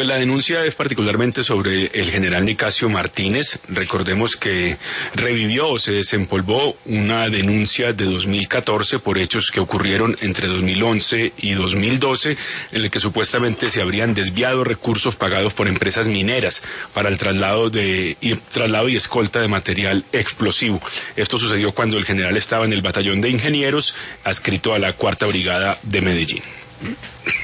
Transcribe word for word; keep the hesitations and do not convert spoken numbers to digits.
Pues la denuncia es particularmente sobre el general Nicasio Martínez. Recordemos que revivió o se desempolvó una denuncia de dos mil catorce por hechos que ocurrieron entre dos mil once y dos mil doce, en el que supuestamente se habrían desviado recursos pagados por empresas mineras para el traslado de y, traslado y escolta de material explosivo. Esto sucedió cuando el general estaba en el batallón de ingenieros adscrito a la Cuarta Brigada de Medellín.